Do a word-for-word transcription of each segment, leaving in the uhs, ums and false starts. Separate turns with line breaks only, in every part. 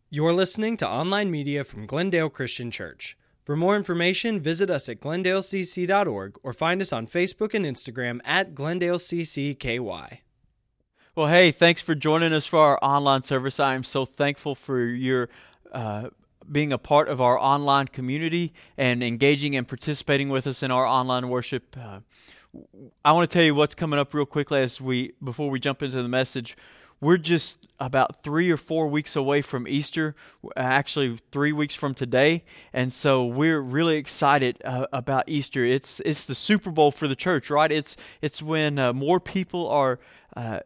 You're listening to online media from Glendale Christian Church. For more information, visit us at glendale c c dot org or find us on Facebook and Instagram at glendale c c k y.
Well, hey, thanks for joining us for our online service. I am so thankful for your uh, being a part of our online community and engaging and participating with us in our online worship. Uh, I want to tell you what's coming up real quickly as we before we jump into the message. We're just about three or four weeks away from Easter, actually three weeks from today, and so we're really excited uh, about Easter. It's it's the Super Bowl for the church, right? It's it's when uh, more people are uh,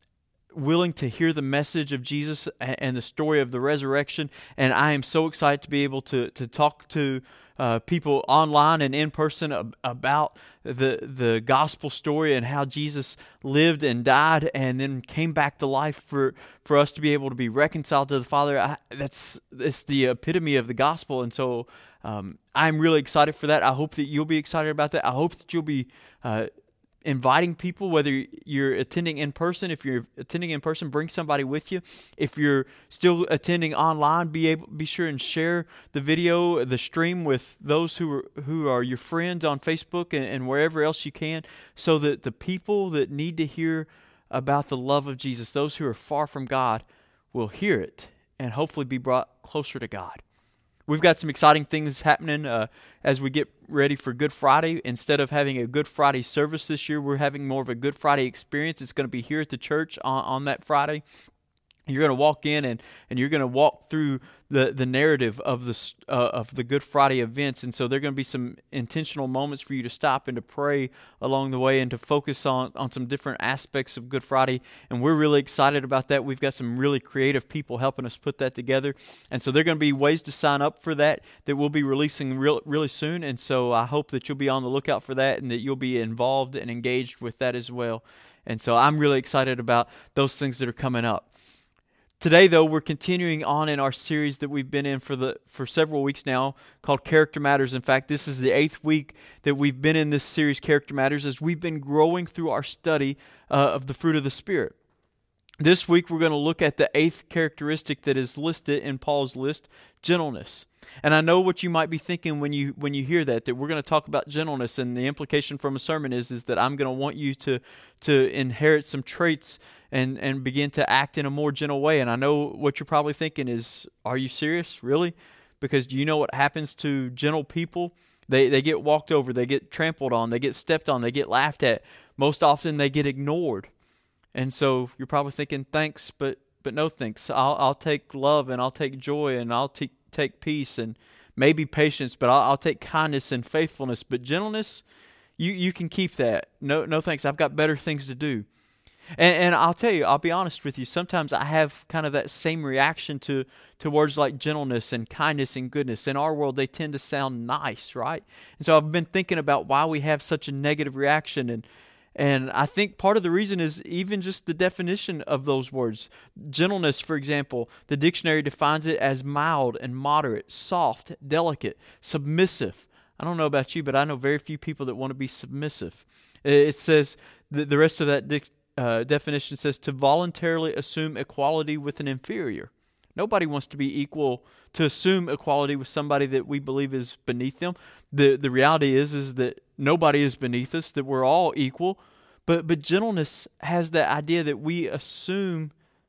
willing to hear the message of Jesus and the story of the resurrection, and I am so excited to be able to to talk to Uh, people online and in person ab- about the the gospel story and how Jesus lived and died and then came back to life for, for us to be able to be reconciled to the Father. I, that's it's the epitome of the gospel, and so um, I'm really excited for that. I hope that you'll be excited about that. I hope that you'll be uh, inviting people, whether you're attending in person. If you're attending in person, bring somebody with you. If you're still attending online, be able be sure and share the video, the stream with those who are who are your friends on Facebook and, and wherever else you can, so that the people that need to hear about the love of Jesus, those who are far from God, will hear it and hopefully be brought closer to God. We've got some exciting things happening uh, as we get ready for Good Friday. Instead of having a Good Friday service this year, we're having more of a Good Friday experience. It's going to be here at the church on, on that Friday. You're going to walk in and, and you're going to walk through the, the narrative of the uh, of the Good Friday events. And so there are going to be some intentional moments for you to stop and to pray along the way and to focus on, on some different aspects of Good Friday. And we're really excited about that. We've got some really creative people helping us put that together. And so there are going to be ways to sign up for that that we'll be releasing real, really soon. And so I hope that you'll be on the lookout for that and that you'll be involved and engaged with that as well. And so I'm really excited about those things that are coming up. Today, though, we're continuing on in our series that we've been in for the for several weeks now called Character Matters. In fact, this is the eighth week that we've been in this series, Character Matters, as we've been growing through our study uh, of the fruit of the Spirit. This week, we're going to look at the eighth characteristic that is listed in Paul's list, gentleness. And I know what you might be thinking when you when you hear that, that we're going to talk about gentleness, and the implication from a sermon is, is that I'm going to want you to to inherit some traits and, and begin to act in a more gentle way. And I know what you're probably thinking is, are you serious? Really? Because do you know what happens to gentle people? They they get walked over, they get trampled on, they get stepped on, they get laughed at. Most often they get ignored. And so you're probably thinking, thanks, but but no thanks. I'll I'll take love and I'll take joy and I'll take take peace and maybe patience, but I'll, I'll take kindness and faithfulness. But gentleness, you you can keep that. No no thanks. I've got better things to do. And, and I'll tell you, I'll be honest with you. Sometimes I have kind of that same reaction to to words like gentleness and kindness and goodness. In our world, they tend to sound nice, right? And so I've been thinking about why we have such a negative reaction. And And I think part of the reason is even just the definition of those words. Gentleness, for example, the dictionary defines it as mild and moderate, soft, delicate, submissive. I don't know about you, but I know very few people that want to be submissive. It says, the, the rest of that dic, uh, definition says to voluntarily assume equality with an inferior. Nobody wants to be equal, to assume equality with somebody that we believe is beneath them. The the reality is is that nobody is beneath us, that we're all equal. But but gentleness has that idea that we assume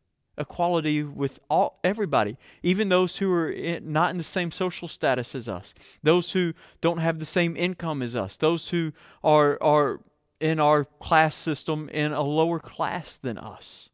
equality with all everybody, even those who are in, not in the same social status as us, those who don't have the same income as us, those who are are in our class system in a lower class than us.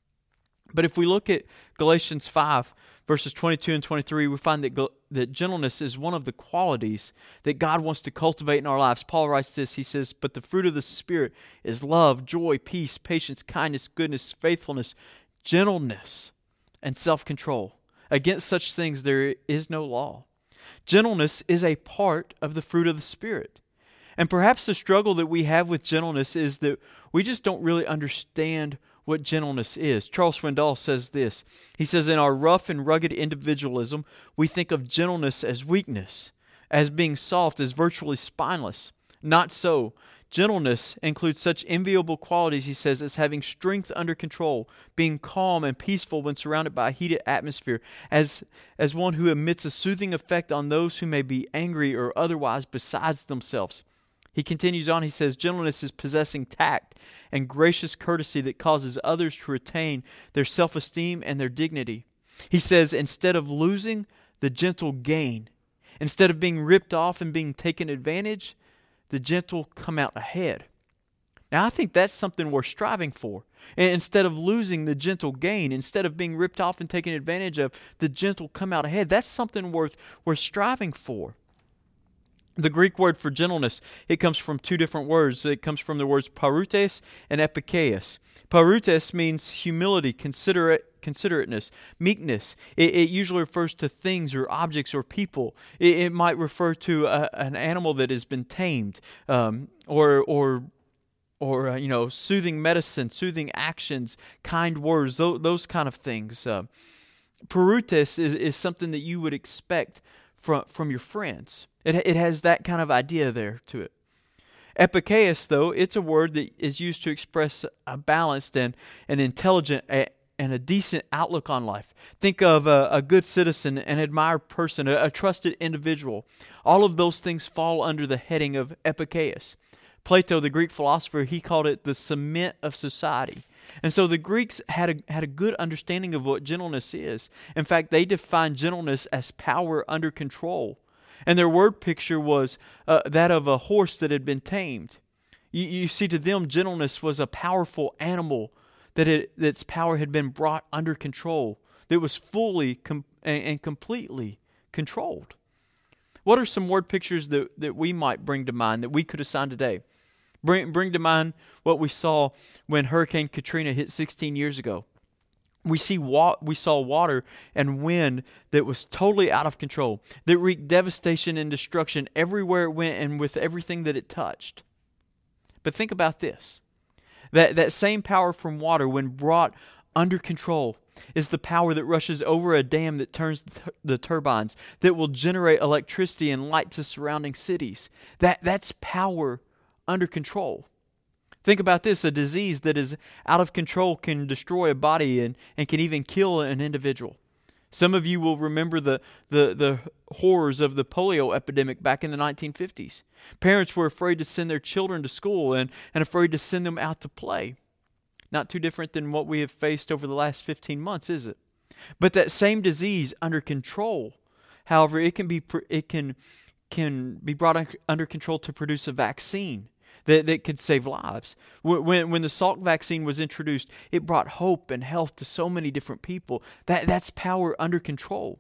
But if we look at Galatians five, verses twenty-two and twenty-three, we find that, that gentleness is one of the qualities that God wants to cultivate in our lives. Paul writes this, he says, but the fruit of the Spirit is love, joy, peace, patience, kindness, goodness, faithfulness, gentleness, and self-control. Against such things there is no law. Gentleness is a part of the fruit of the Spirit. And perhaps the struggle that we have with gentleness is that we just don't really understand what gentleness is. Charles Swindoll says this. He says, in our rough and rugged individualism, we think of gentleness as weakness, as being soft, as virtually spineless. Not so. Gentleness includes such enviable qualities, he says, as having strength under control, being calm and peaceful when surrounded by a heated atmosphere, as, as one who emits a soothing effect on those who may be angry or otherwise besides themselves. He continues on, he says, gentleness is possessing tact and gracious courtesy that causes others to retain their self-esteem and their dignity. He says, instead of losing, the gentle gain. Instead of being ripped off and being taken advantage, the gentle come out ahead. Now, I think that's something we're striving for. And instead of losing, the gentle gain. Instead of being ripped off and taken advantage of, the gentle come out ahead. That's something worth we're striving for. The Greek word for gentleness, it comes from two different words. It comes from the words parutes and epikeus. Parutes means humility, considerate, considerateness, meekness. It, it usually refers to things or objects or people. It, it might refer to a, an animal that has been tamed, um, or or or uh, you know, soothing medicine, soothing actions, kind words, those, those kind of things. Uh, parutes is, is something that you would expect from from your friends. It it has that kind of idea there to it. Epikeus, though, it's a word that is used to express a balanced and an intelligent a, and a decent outlook on life. Think of a, a good citizen, an admired person, a, a trusted individual. All of those things fall under the heading of epikeus. Plato, the Greek philosopher, he called it the cement of society. And so the Greeks had a, had a good understanding of what gentleness is. In fact, they defined gentleness as power under control. And their word picture was uh, that of a horse that had been tamed. You, you see, to them, gentleness was a powerful animal that it, its power had been brought under control, that was fully com- and, and completely controlled. What are some word pictures that, that we might bring to mind, that we could assign today? Bring, bring to mind what we saw when Hurricane Katrina hit sixteen years ago. We see wa- we saw water and wind that was totally out of control, that wreaked devastation and destruction everywhere it went and with everything that it touched. But think about this. That, that same power from water, when brought under control, is the power that rushes over a dam that turns the, the turbines, that will generate electricity and light to surrounding cities. That, that's power under control. Think about this, a disease that is out of control can destroy a body and, and can even kill an individual. Some of you will remember the, the, the horrors of the polio epidemic back in the nineteen fifties. Parents were afraid to send their children to school and, and afraid to send them out to play. Not too different than what we have faced over the last fifteen months, is it? But that same disease under control, however, it can be it can can be brought under control to produce a vaccine that, that could save lives. When, when the Salk vaccine was introduced, it brought hope and health to so many different people. That, that's power under control.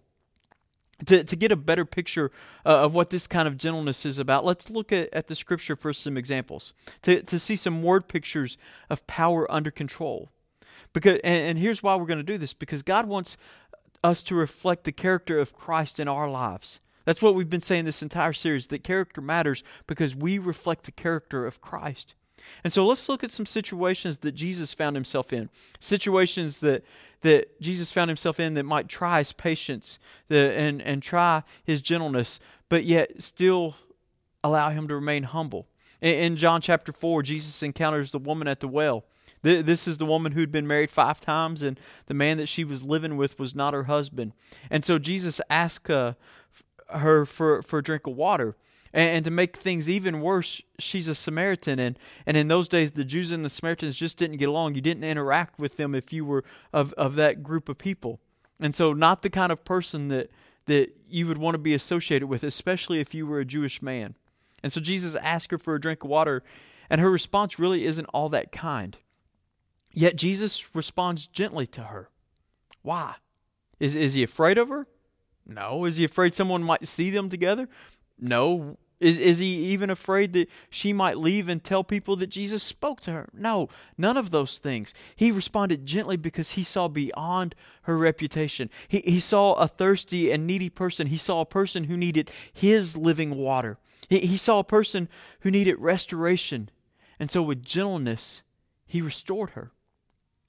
To, to get a better picture uh, of what this kind of gentleness is about, let's look at, at the scripture for some examples, to, to see some word pictures of power under control. Because, and, and here's why we're going to do this, because God wants us to reflect the character of Christ in our lives. That's what we've been saying this entire series, that character matters because we reflect the character of Christ. And so let's look at some situations that Jesus found himself in. Situations that that Jesus found himself in that might try his patience the, and, and try his gentleness, but yet still allow him to remain humble. In, in John chapter four, Jesus encounters the woman at the well. This is the woman who'd been married five times, and the man that she was living with was not her husband. And so Jesus asked uh, her for, for a drink of water. And, and to make things even worse, she's a Samaritan. And, and in those days, the Jews and the Samaritans just didn't get along. You didn't interact with them if you were of, of that group of people. And so not the kind of person that, that you would want to be associated with, especially if you were a Jewish man. And so Jesus asked her for a drink of water, and her response really isn't all that kind. Yet Jesus responds gently to her. Why? Is, is he afraid of her? No. Is he afraid someone might see them together? No. Is, is he even afraid that she might leave and tell people that Jesus spoke to her? No, none of those things. He responded gently because he saw beyond her reputation. He, he saw a thirsty and needy person. He saw a person who needed his living water. He, he saw a person who needed restoration. And so with gentleness, he restored her.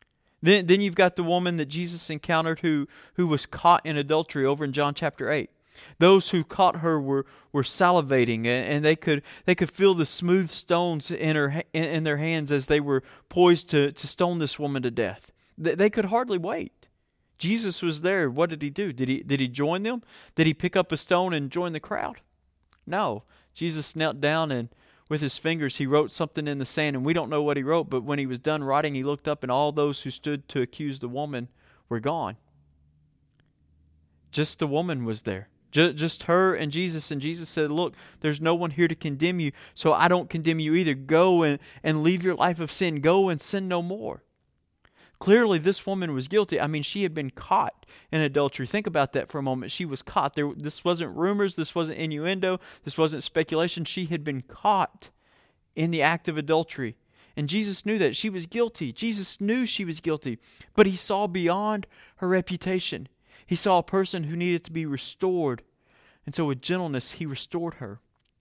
Then, then you've got the woman that Jesus encountered who, who was caught in adultery over in John chapter eight. Those who caught her were, were salivating, and they could they could feel the smooth stones in her in, in their hands as they were poised to, to stone this woman to death. They, they could hardly wait. Jesus was there. What did he do? Did he did he join them? Did he pick up a stone and join the crowd? No. Jesus knelt down, and with his fingers he wrote something in the sand, and we don't know what he wrote, but when he was done writing, he looked up, and all those who stood to accuse the woman were gone. Just the woman was there. Just her and Jesus. And Jesus said, look, there's no one here to condemn you, so I don't condemn you either. Go and, and leave your life of sin. Go and sin no more. Clearly, this woman was guilty. I mean, she had been caught in adultery. Think about that for a moment. She was caught. There, this wasn't rumors. This wasn't innuendo. This wasn't speculation. She had been caught in the act of adultery. And Jesus knew that. She was guilty. Jesus knew she was guilty. But he saw beyond her reputation. He saw a person who needed to be restored. And so with gentleness, he restored her.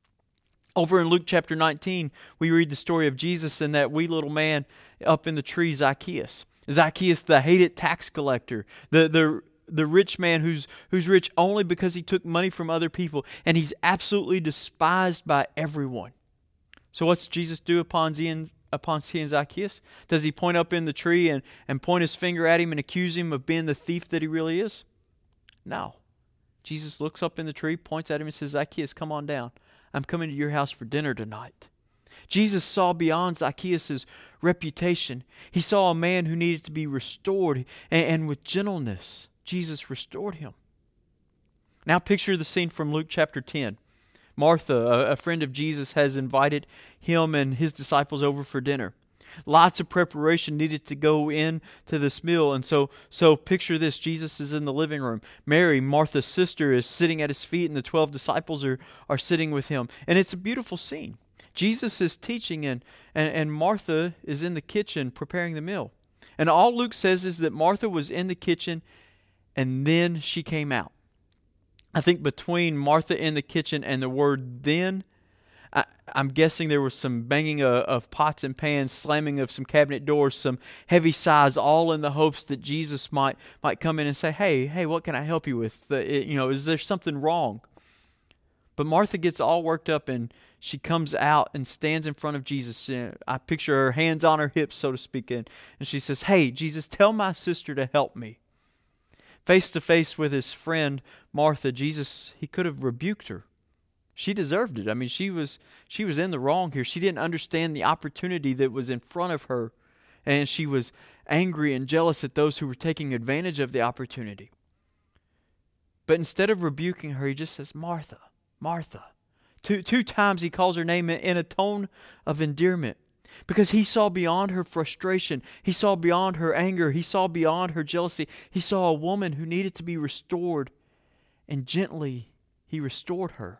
Over in Luke chapter nineteen, we read the story of Jesus and that wee little man up in the tree, Zacchaeus. Zacchaeus, the hated tax collector, the, the, the rich man who's, who's rich only because he took money from other people. And he's absolutely despised by everyone. So what's Jesus do upon seeing, upon seeing Zacchaeus? Does he point up in the tree and, and point his finger at him and accuse him of being the thief that he really is? No. Jesus looks up in the tree, points at him and says, Zacchaeus, come on down. I'm coming to your house for dinner tonight. Jesus saw beyond Zacchaeus' reputation. He saw a man who needed to be restored, and, and with gentleness, Jesus restored him. Now picture the scene from Luke chapter ten. Martha, a, a friend of Jesus, has invited him and his disciples over for dinner. Lots of preparation needed to go in to this meal. And so, so picture this. Jesus is in the living room. Mary, Martha's sister, is sitting at his feet, and the twelve disciples are, are sitting with him. And it's a beautiful scene. Jesus is teaching, and, and, and Martha is in the kitchen preparing the meal. And all Luke says is that Martha was in the kitchen, and then she came out. I think between Martha in the kitchen and the word then, I, I'm guessing there was some banging of, of pots and pans, slamming of some cabinet doors, some heavy sighs, all in the hopes that Jesus might might come in and say, hey, hey, what can I help you with? Uh, it, you know, is there something wrong? But Martha gets all worked up, and she comes out and stands in front of Jesus. I picture her hands on her hips, so to speak, and, and she says, hey, Jesus, tell my sister to help me. Face to face with his friend Martha, Jesus, he could have rebuked her. She deserved it. I mean, she was she was in the wrong here. She didn't understand the opportunity that was in front of her, and she was angry and jealous at those who were taking advantage of the opportunity. But instead of rebuking her, he just says, Martha, Martha. Two, two times he calls her name in a tone of endearment, because he saw beyond her frustration. He saw beyond her anger. He saw beyond her jealousy. He saw a woman who needed to be restored, and gently he restored her.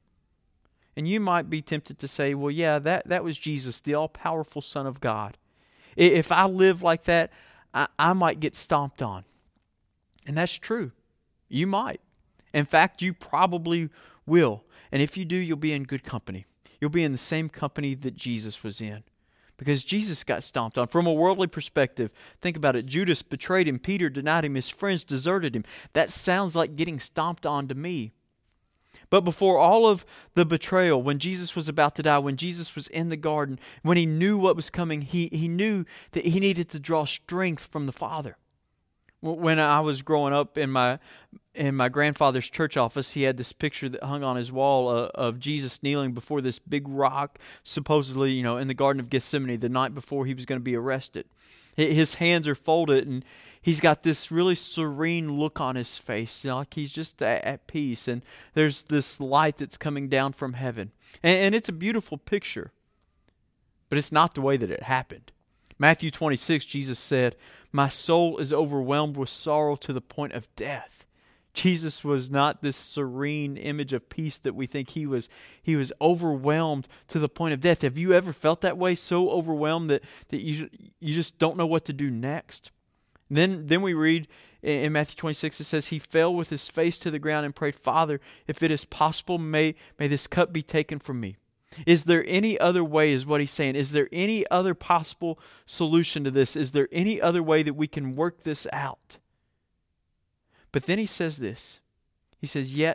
And you might be tempted to say, well, yeah, that, that was Jesus, the all-powerful Son of God. If I live like that, I, I might get stomped on. And that's true. You might. In fact, you probably will. And if you do, you'll be in good company. You'll be in the same company that Jesus was in. Because Jesus got stomped on. From a worldly perspective, think about it. Judas betrayed him. Peter denied him. His friends deserted him. That sounds like getting stomped on to me. But before all of the betrayal, when Jesus was about to die, when Jesus was in the garden, when he knew what was coming, he, he knew that he needed to draw strength from the Father. When I was growing up in my in my grandfather's church office, he had this picture that hung on his wall uh, of Jesus kneeling before this big rock, supposedly, you know, in the Garden of Gethsemane the night before he was going to be arrested. His hands are folded, and he's got this really serene look on his face, you know, like he's just at, at peace. And there's this light that's coming down from heaven. And, and it's a beautiful picture, but it's not the way that it happened. Matthew twenty-six, Jesus said, my soul is overwhelmed with sorrow to the point of death. Jesus was not this serene image of peace that we think he was. He was overwhelmed to the point of death. Have you ever felt that way? So overwhelmed that, that you, you just don't know what to do next? Then, then we read in Matthew twenty-six, it says, he fell with his face to the ground and prayed, Father, if it is possible, may, may this cup be taken from me. Is there any other way, is what he's saying. Is there any other possible solution to this? Is there any other way that we can work this out? But then he says this. He says, yet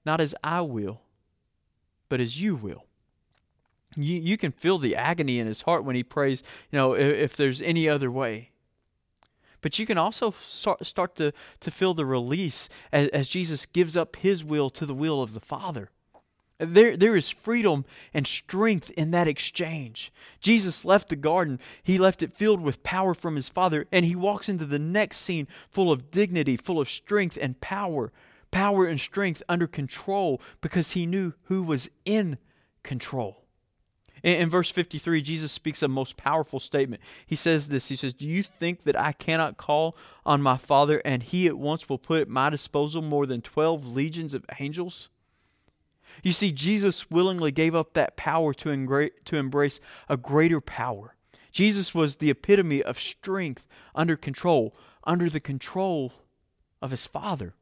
not as I will, but as you will. You, you can feel the agony in his heart when he prays, you know, if, if there's any other way. But you can also start, start to, to feel the release as, as Jesus gives up his will to the will of the Father. There, there is freedom and strength in that exchange. Jesus left the garden. He left it filled with power from his Father, and he walks into the next scene full of dignity, full of strength and power. Power and strength under control because he knew who was in control. In, in verse fifty-three, Jesus speaks a most powerful statement. He says this, he says, "Do you think that I cannot call on my Father, and he at once will put at my disposal more than twelve legions of angels?" You see, Jesus willingly gave up that power to, engra- to embrace a greater power. Jesus was the epitome of strength under control, under the control of his Father.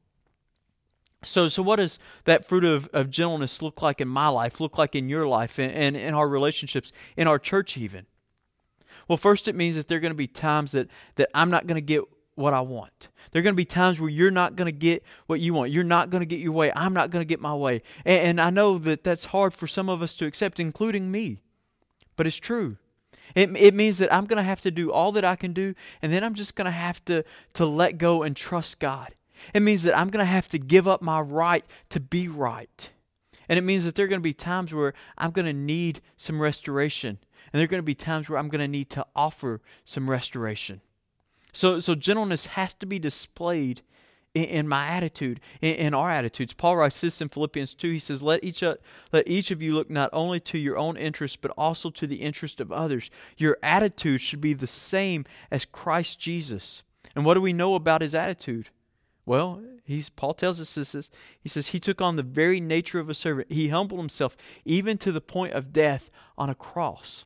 So so what does that fruit of, of gentleness look like in my life, look like in your life, and, and in our relationships, in our church even? Well, first it means that there are going to be times that, that I'm not going to get what I want. There are going to be times where you're not going to get what you want. You're not going to get your way. I'm not going to get my way. And, and I know that that's hard for some of us to accept, including me. But it's true. It, it means that I'm going to have to do all that I can do, and then I'm just going to have to, to let go and trust God. It means that I'm going to have to give up my right to be right. And it means that there are going to be times where I'm going to need some restoration. And there are going to be times where I'm going to need to offer some restoration. So, so gentleness has to be displayed in, in my attitude, in, in our attitudes. Paul writes this in Philippians two. He says, let each, uh, let each of you look not only to your own interest, but also to the interest of others. Your attitude should be the same as Christ Jesus. And what do we know about his attitude? Well, he's, Paul tells us this. He says, he took on the very nature of a servant. He humbled himself even to the point of death on a cross.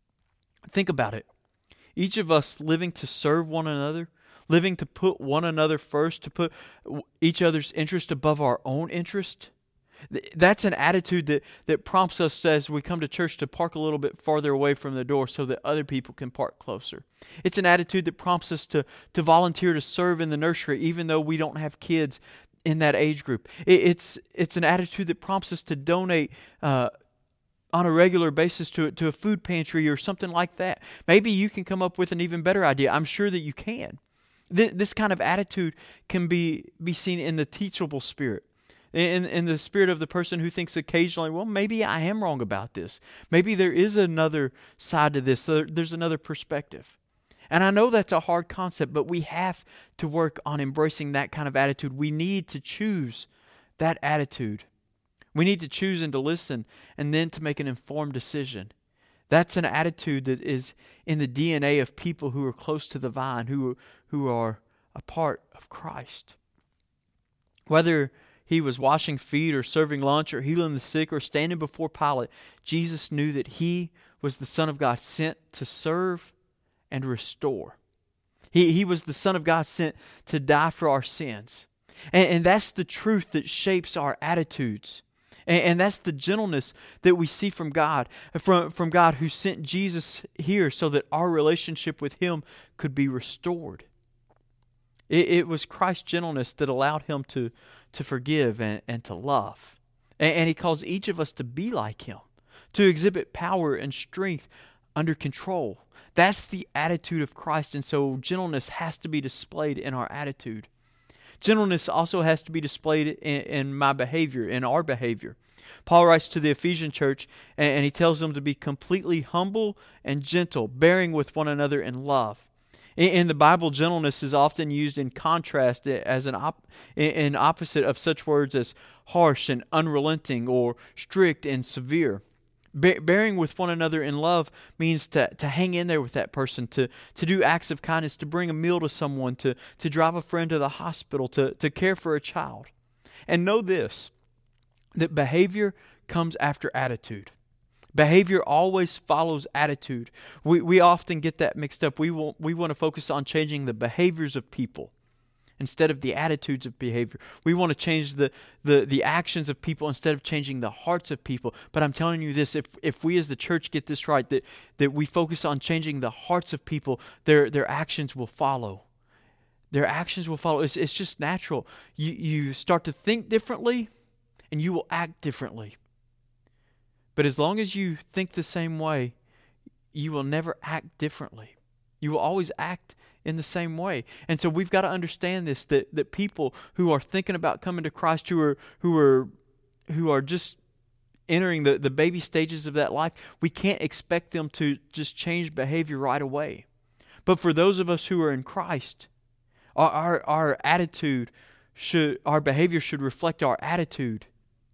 Think about it. Each of us living to serve one another, living to put one another first, to put each other's interest above our own interest. That's an attitude that, that prompts us as we come to church to park a little bit farther away from the door so that other people can park closer. It's an attitude that prompts us to, to volunteer to serve in the nursery even though we don't have kids in that age group. It, it's, it's an attitude that prompts us to donate uh, on a regular basis to, to a food pantry or something like that. Maybe you can come up with an even better idea. I'm sure that you can. Th- this kind of attitude can be, be seen in the teachable spirit. In, in the spirit of the person who thinks occasionally, well, maybe I am wrong about this. Maybe there is another side to this. There, there's another perspective. And I know that's a hard concept, but we have to work on embracing that kind of attitude. We need to choose that attitude. We need to choose and to listen and then to make an informed decision. That's an attitude that is in the D N A of people who are close to the vine, who, who are a part of Christ. Whether he was washing feet or serving lunch or healing the sick or standing before Pilate, Jesus knew that he was the Son of God sent to serve and restore. He, he was the Son of God sent to die for our sins. And, and that's the truth that shapes our attitudes. And, and that's the gentleness that we see from God, from, from God who sent Jesus here so that our relationship with him could be restored. It, it was Christ's gentleness that allowed him to to forgive and, and to love. And, and he calls each of us to be like him, to exhibit power and strength under control. That's the attitude of Christ, and so gentleness has to be displayed in our attitude. Gentleness also has to be displayed in, in my behavior, in our behavior. Paul writes to the Ephesian church, and, and he tells them to be completely humble and gentle, bearing with one another in love. In the Bible, gentleness is often used in contrast as an op- in opposite of such words as harsh and unrelenting or strict and severe. Be- bearing with one another in love means to, to hang in there with that person, to, to do acts of kindness, to bring a meal to someone, to, to drive a friend to the hospital, to, to care for a child. And know this, that behavior comes after attitude. Behavior always follows attitude. We we often get that mixed up. We want, we want to focus on changing the behaviors of people instead of the attitudes of behavior. We want to change the, the, the actions of people instead of changing the hearts of people. But I'm telling you this, if if we as the church get this right, that, that we focus on changing the hearts of people, their their actions will follow. Their actions will follow. It's, it's just natural. You, you start to think differently, and you will act differently. But as long as you think the same way, you will never act differently. You will always act in the same way. And so we've got to understand this, that, that people who are thinking about coming to Christ, who are who are who are just entering the, the baby stages of that life, we can't expect them to just change behavior right away. But for those of us who are in Christ, our our, our attitude should our behavior should reflect our attitude.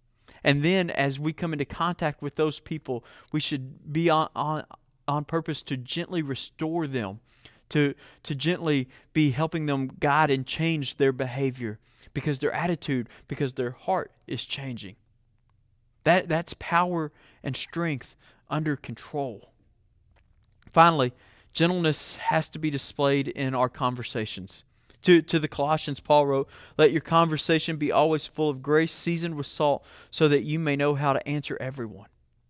And then as we come into contact with those people, we should be on on, on purpose to gently restore them, to, to gently be helping them guide and change their behavior, because their attitude, because their heart is changing. That That's power and strength under control. Finally, gentleness has to be displayed in our conversations. To, to the Colossians, Paul wrote, "Let your conversation be always full of grace, seasoned with salt, so that you may know how to answer everyone."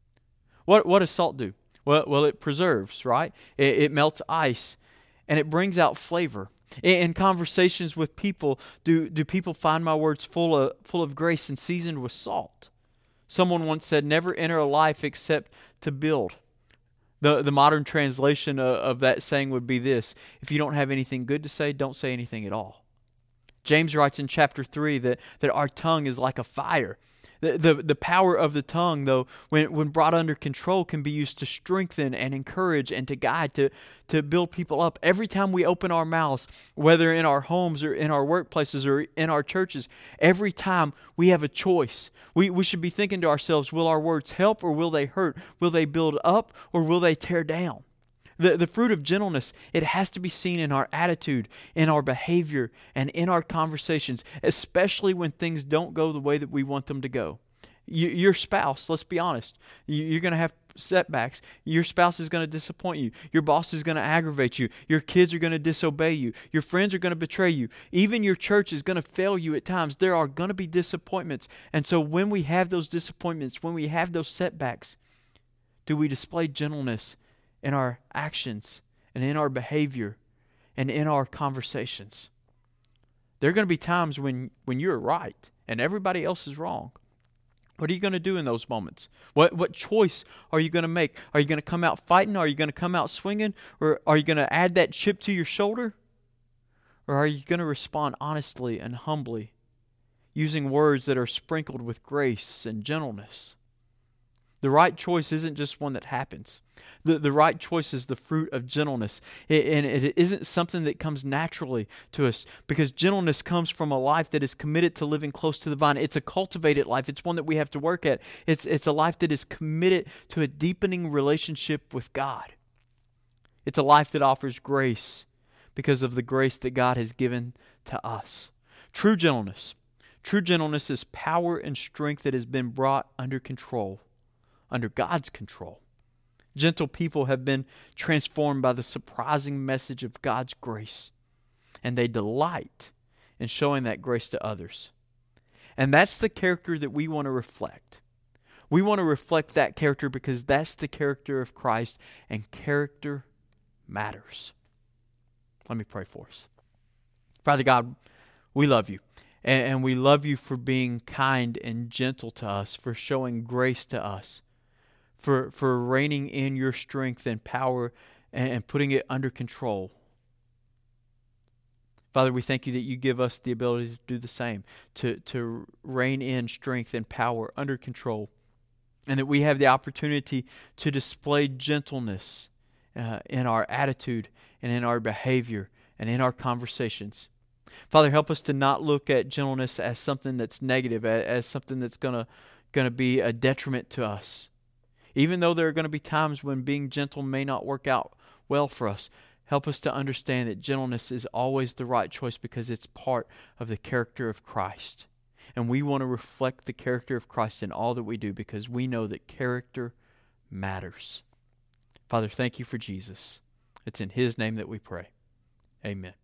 What, what does salt do? Well, well, it preserves, right? It, it melts ice, and it brings out flavor. In, in conversations with people, do, do people find my words full of, full of grace and seasoned with salt? Someone once said, "Never enter a life except to build." The the modern translation of, of that saying would be this: if you don't have anything good to say, don't say anything at all. James writes in chapter three that, that our tongue is like a fire. The, the, the power of the tongue, though, when, when brought under control, can be used to strengthen and encourage and to guide, to, to build people up. Every time we open our mouths, whether in our homes or in our workplaces or in our churches, every time we have a choice. We, we should be thinking to ourselves, will our words help or will they hurt? Will they build up or will they tear down? The, the fruit of gentleness, it has to be seen in our attitude, in our behavior, and in our conversations, especially when things don't go the way that we want them to go. You, your spouse, let's be honest, you, you're going to have setbacks. Your spouse is going to disappoint you. Your boss is going to aggravate you. Your kids are going to disobey you. Your friends are going to betray you. Even your church is going to fail you at times. There are going to be disappointments. And so when we have those disappointments, when we have those setbacks, do we display gentleness in our actions and in our behavior and in our conversations? There are going to be times when, when you're right and everybody else is wrong. What are you going to do in those moments? What what choice are you going to make? Are you going to come out fighting? Are you going to come out swinging? Or are you going to add that chip to your shoulder? Or are you going to respond honestly and humbly, using words that are sprinkled with grace and gentleness? The right choice isn't just one that happens. The, the right choice is the fruit of gentleness. It, and it isn't something that comes naturally to us, because gentleness comes from a life that is committed to living close to the vine. It's a cultivated life. It's one that we have to work at. It's, it's a life that is committed to a deepening relationship with God. It's a life that offers grace because of the grace that God has given to us. True gentleness. True gentleness is power and strength that has been brought under control. Under God's control. Gentle people have been transformed by the surprising message of God's grace, and they delight in showing that grace to others. And that's the character that we want to reflect. We want to reflect that character because that's the character of Christ, and character matters. Let me pray for us. Father God, we love you. And we love you for being kind and gentle to us, for showing grace to us, for, for reigning in your strength and power and putting it under control. Father, we thank you that you give us the ability to do the same, to, to reign in strength and power under control, and that we have the opportunity to display gentleness uh, in our attitude and in our behavior and in our conversations. Father, help us to not look at gentleness as something that's negative, as something that's going to going to be a detriment to us. Even though there are going to be times when being gentle may not work out well for us, help us to understand that gentleness is always the right choice because it's part of the character of Christ. And we want to reflect the character of Christ in all that we do because we know that character matters. Father, thank you for Jesus. It's in His name that we pray. Amen.